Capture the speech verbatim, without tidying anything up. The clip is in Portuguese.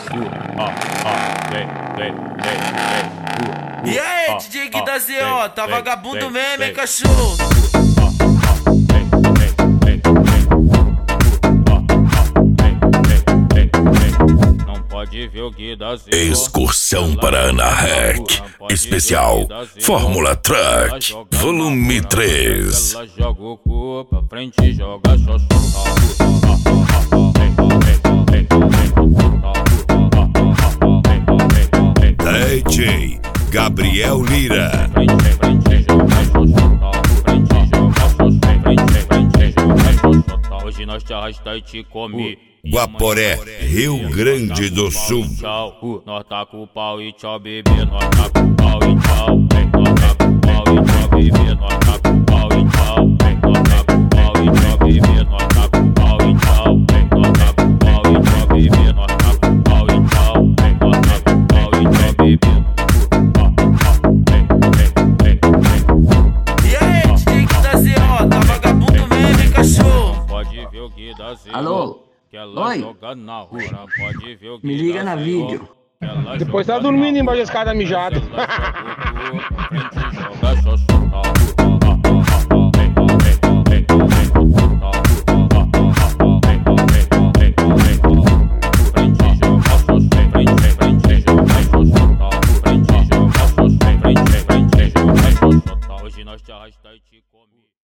E aí, D J Gui da Z O, tá vagabundo mesmo, hein, cachorro? Excursão para Ana Rec, especial Fórmula Truck, volume três. Ela joga o cu pra frente, joga xoxô. D J Gabriel Lira. Hoje nós te arrasta e te come. Guaporé, Rio Grande do Sul. Tchau, nós tá com o pau e tchau, bebê. Nós tá com o pau e tchau. Nós tá com o pau e tchau, bebê. Nós tá com o pau e tchau. Nós tá com o pau e tchau, bebê. Nós tá com o pau e tchau. Nós tá com o pau e tchau, bebê. Nós tá com o pau e tchau. Nós tá com o pau e tchau, bebê. E aí, D J Gui da Z O, tá vagabundo mesmo, hein, cachorro? Pode ver o Gui da Z O. Alô? Que ela Oi? joga na rua. Pode ver o Gui Me liga da na Z O. vídeo. Que ela Depois tá joga dormindo na embaixo da rua. escada mijado. Ela joga o cu pra frente,